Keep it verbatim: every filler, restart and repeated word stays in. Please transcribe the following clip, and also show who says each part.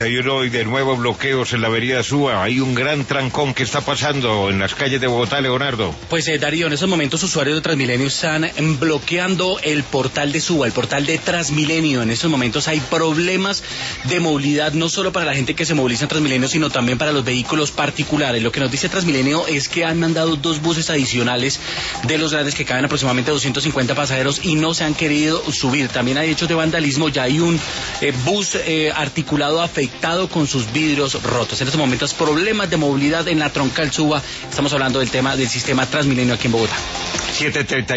Speaker 1: Y hoy de nuevo bloqueos en la avenida Suba. Hay un gran trancón que está pasando en las calles de Bogotá, Leonardo.
Speaker 2: Pues eh, Darío, en estos momentos usuarios de Transmilenio están bloqueando el portal de Suba, el portal de Transmilenio. En estos momentos hay problemas de movilidad, no solo para la gente que se moviliza en Transmilenio, sino también para los vehículos particulares. Lo que nos dice Transmilenio es que han mandado dos buses adicionales de los grandes que caben aproximadamente doscientos cincuenta pasajeros y no se han querido subir. También hay hechos de vandalismo, ya hay un eh, bus eh, articulado afectado con sus vidrios rotos. En estos momentos problemas de movilidad en la troncal Suba. Estamos hablando del tema del sistema Transmilenio aquí en Bogotá.
Speaker 1: siete treinta